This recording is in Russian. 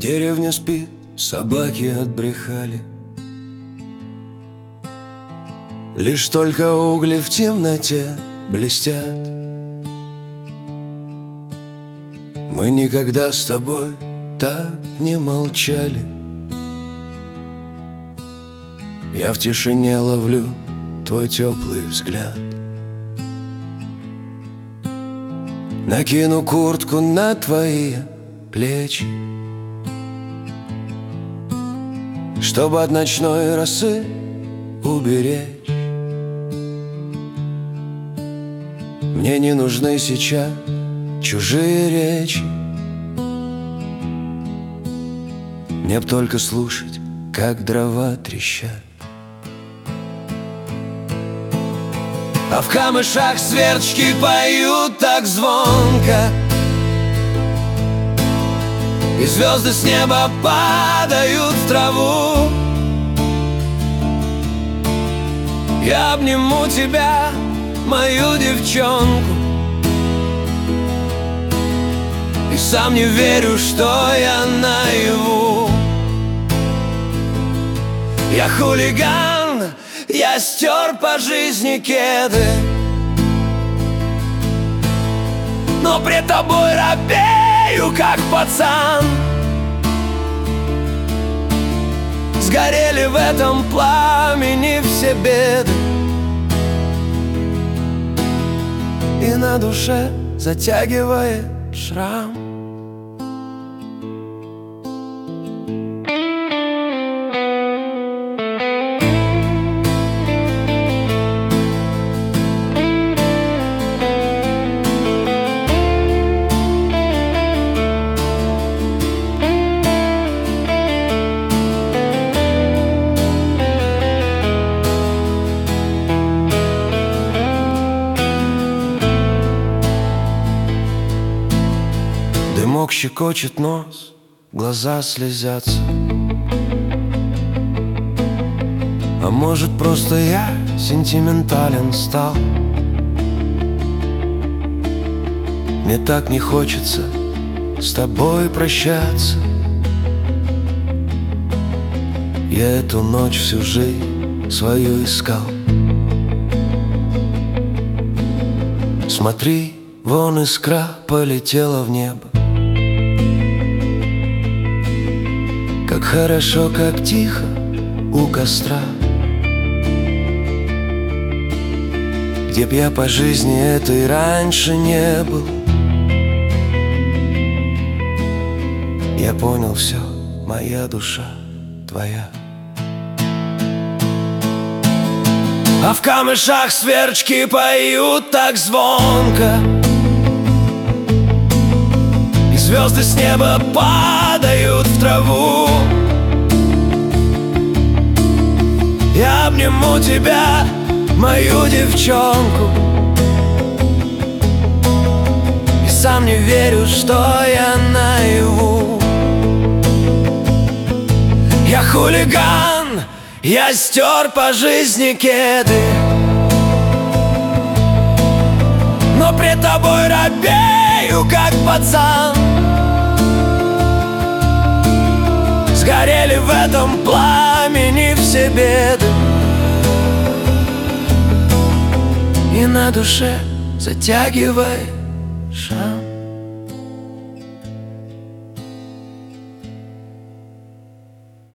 Деревня спит, собаки отбрехали. Лишь только угли в темноте блестят. Мы никогда с тобой так не молчали. Я в тишине ловлю твой теплый взгляд. Накину куртку на твои плечи, чтобы от ночной росы уберечь. Мне не нужны сейчас чужие речи. Мне б только слушать, как дрова трещат. А в камышах сверчки поют так звонко, и звезды с неба падают в траву. Я обниму тебя, мою девчонку, и сам не верю, что я наяву. Я хулиган, я стер по жизни кеды, но пред тобой робею, как пацан. Сгорели в этом пламени все беды, и на душе затягивает шрам. Дымок щекочет нос, глаза слезятся. А может, просто я сентиментален стал? Мне так не хочется с тобой прощаться. Я эту ночь всю жизнь свою искал. Смотри, вон искра полетела в небо. Как хорошо, как тихо у костра. Где б я по жизни этой раньше не был. Я понял все, моя душа твоя. А в камышах сверчки поют так звонко, и звезды с неба падают в траву. Я обниму тебя, мою девчонку, и сам не верю, что я наяву. Я хулиган, я стер по жизни кеды, но пред тобой робею, как пацан. Сгорели в этом пламени все беды, и на душе затягивает шрам.